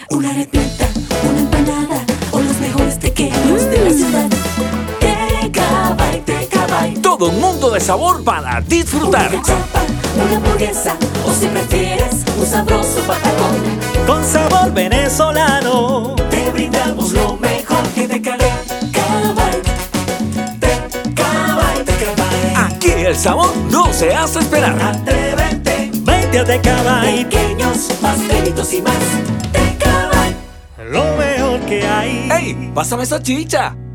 una arepita, una empanada o los mejores tequeños de la ciudad. Tecabay. Todo un mundo de sabor para disfrutar. Una cachapa, una hamburguesa o si prefieres un sabroso patacón. Con sabor venezolano Te brindamos lo mejor que Tecabay. Aquí el sabor no se hace esperar. Atrévete, vente a Tecabay. pequeños, pastelitos y más. Tecabay. Lo mejor que hay. ¡Ey! ¡Pásame esa chicha!